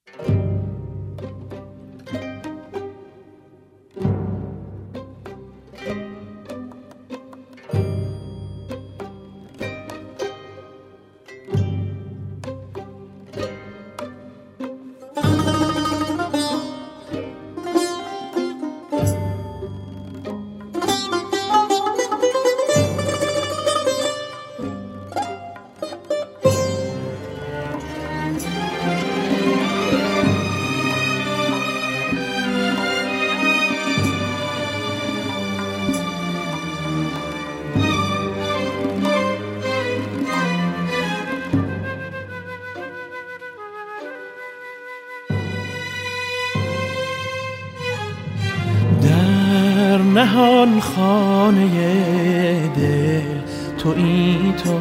نهان خانه دل تویی تو،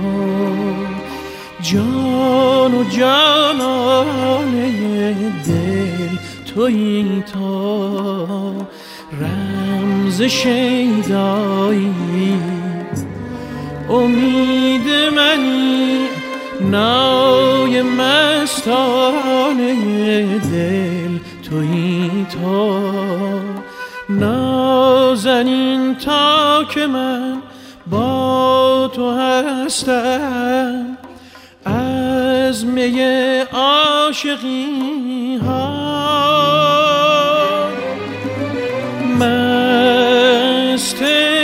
جان و جانانه دل تویی تو، رمز شیدایی امید منی، نای مستانه دل تویی تو، نازنین تا که من با تو هستم، از می عاشقی ها مست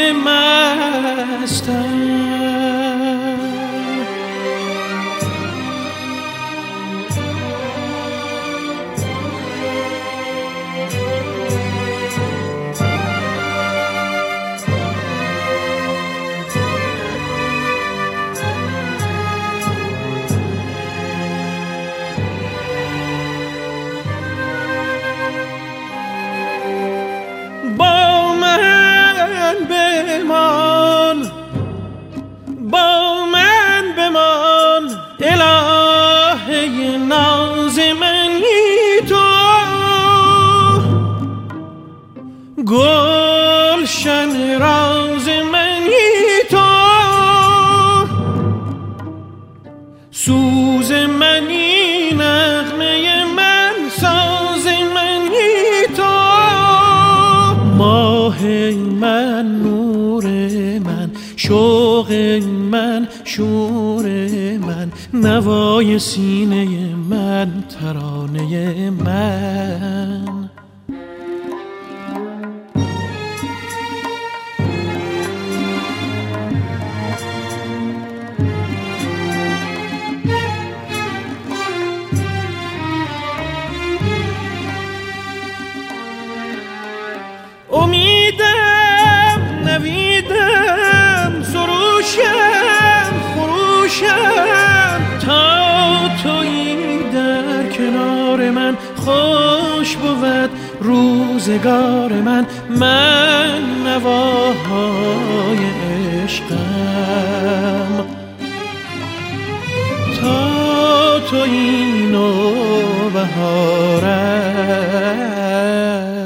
مستم. با من بمان الهه ناز منی تو، گلشن راز منی تو، سوز منی نغمه من، ساز منی تو، ماه من، نور من، شوق من، شور من، نوای سینه من، ترانه من. امیدم، نویدم، سروشم، خروشم، تا تویی در کنار من، خوش بود روزگار من، من نواهای عشقم، تا تویی نوبهارم.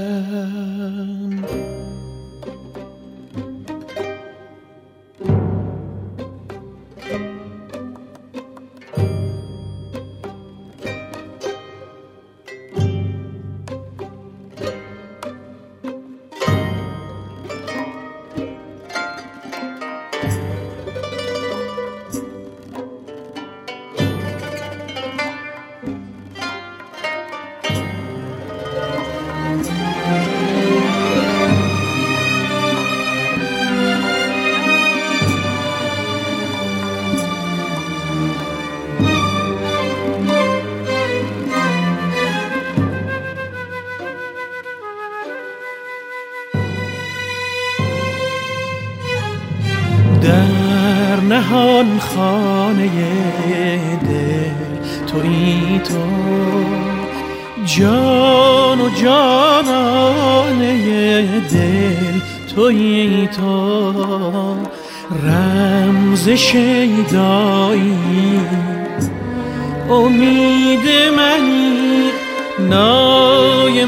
در نهان خانه دل تویی تو، جان و جانانه دل تویی تو، رمز شیدایی امید منی، نای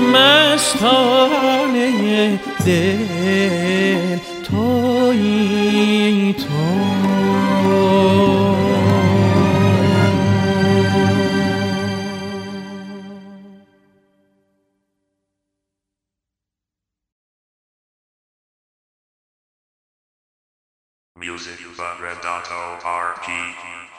مستانه دل تویی تو. Music by Redato RP.